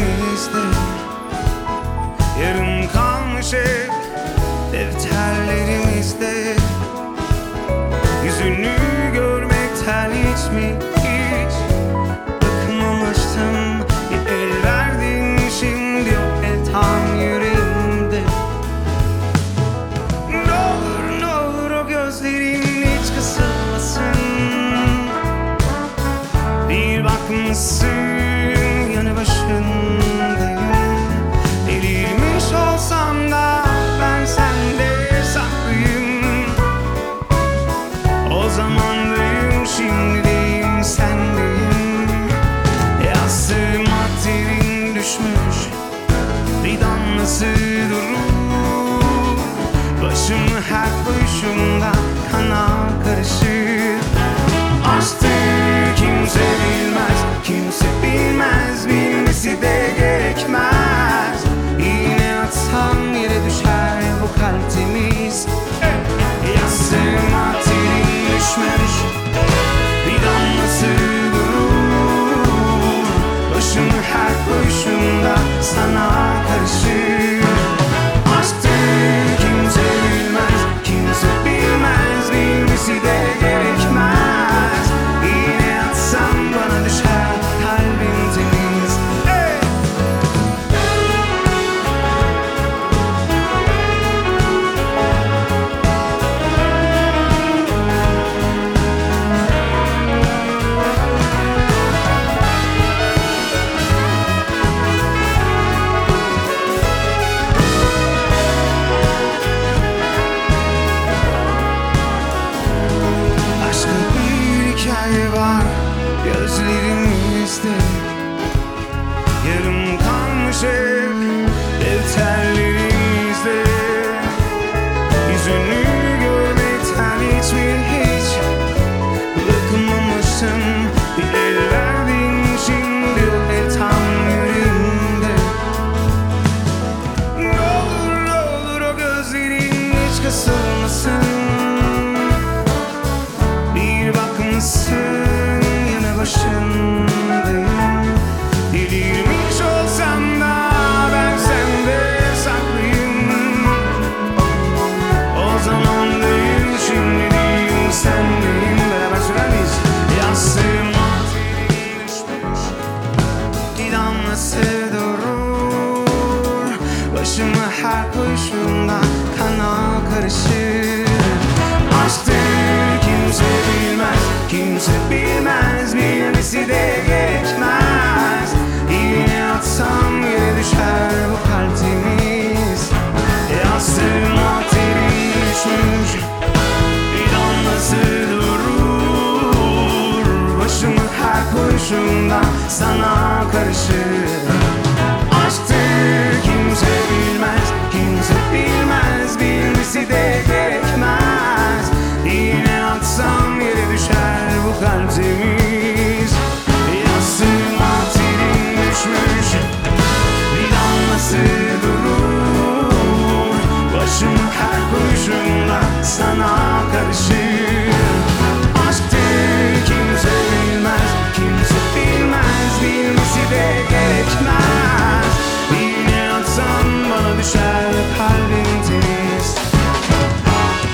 defterlerimizde, yarım kalmış hep defterlerimizde. Yüzünü görmekten hiç mi hiç bıkmamıştım. Bir el verdin, şimdi o el tam yüreğimde. Ne olur ne olur o gözlerin hiç kısılmasın. Bir bakmışsın yanı başındayım. Delirmiş olsam da ben sende saklıyım. O zamandayım, şimdiyim, sendeyim. Yastığıma terin düşmüş, bir damlası durur. Başım her koşumda kana karışır. Aşktı kimse bilmez, kimse bilmez, bilmesi de gerekmez. İğne atsam yere düşer bu kalp temiz. Yastığıma terin düşmüş, bir damlası durur. Başım her koşumda sana karışır. Aşktı kimse bilmez, kimse bilmez, bilmesi de gerekmez. İğne atsam bana düşer kalbim temiz. Başka bir hikaye var gözlerimizde, yarım kalmış hep defterlerimizde. Yüzünü görmekten hiç mi hiç bıkmamıştım. Bir el verdin, şimdi o el tam yüreğimde. Ne olur o gözlerin hiç kısılmasın. Bir bakmışsın yanı başındayım. Delirmiş olsam da ben sende saklıyım. O zamandayım, şimdiyim, sendeyim. Beraber söylemeyiz. Yastığıma terin düşmüş, bir damlası durur. Başımı her koşumda kana karışır. Aşktı kimse bilmez, kimse bilmez, bilmesi de gerekmez. İğne atsam yere düşer bu kalp temiz. Yastığıma terin düşmüş, bir damlası durur. Başımı her koşumda sana karışır. Aşktı kimse bilmez, kimse bilmez, bilmesi de gerekmez. İğne atsam yere düşer bu kalp temiz. Yastığıma terin düşmüş, bir damlası durur. Başım her koşumda sana karışır. Aşktı kimse bilmez, kimse bilmez, bilmesi de gerekmez. İğne atsam bana düşer kalbim temiz.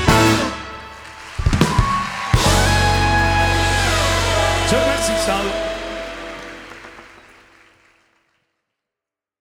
Çok mersi, sağ olun.